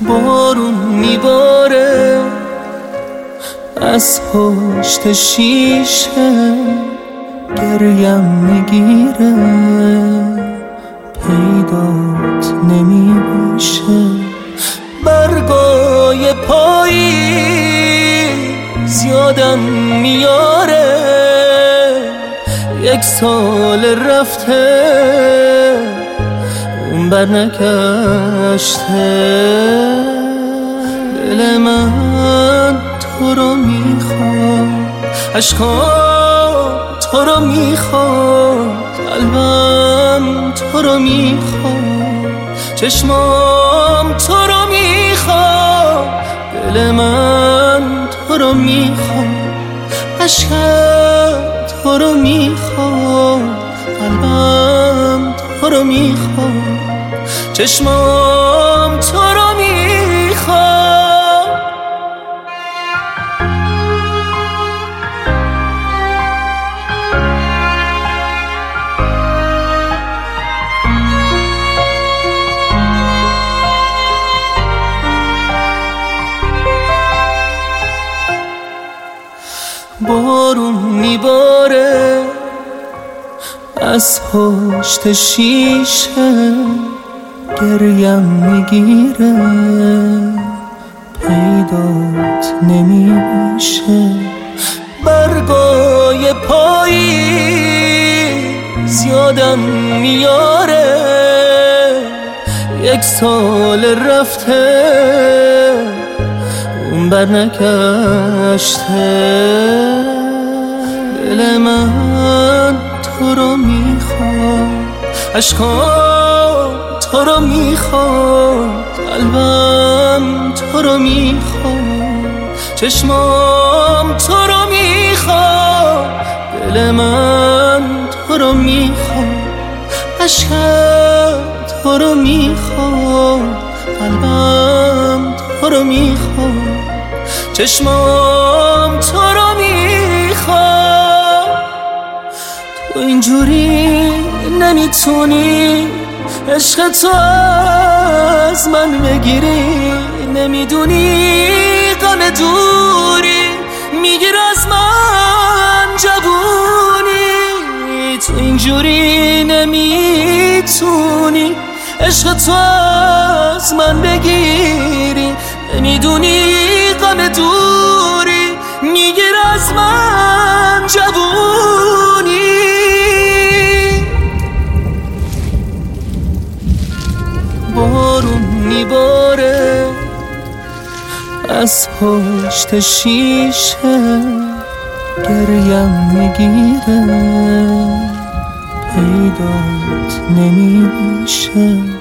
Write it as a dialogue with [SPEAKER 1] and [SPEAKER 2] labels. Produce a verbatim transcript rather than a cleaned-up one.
[SPEAKER 1] بارون میباره از پشت شیشه، گریم میگیره پیدات نمیشه. برگای پاییز یادم میاره یک سال رفته اون بر نگشته. دل من تو رو میخواد، عشقام تو رو میخواد، قلبم تو رو میخواد، چشمام تو رو میخواد. دل من تو رو میخواد، عشقم تو رو میخواد، قلبم تو رو میخواد، چشمام تو رو میخواد. بارون میباره از پشت شیشه، گریم میگیره پیدات نمیشه. برگای پاییز یادم میاره یک سال رفته اون بر نگشته. دل من تو رو میخواد، عشقام تو رو میخواد، قلبم تو رو میخواد، چشمام تو رو میخواد. دل من تو رو میخواد، عشقم تو رو میخواد، قلبم تو رو میخواد، چشمام تو رو میخواد. تو اینجوری نمیتونی عشق تو از من بگیری، نمیدونی غم دوری میگیر از من جوونی. تو اینجوری نمیتونی عشق تو از من بگیری، نمیدونی غم دوری میگیر از من جوونی. بارون میباره از پشت شیشه، گریم میگیره پیدات نمیشه.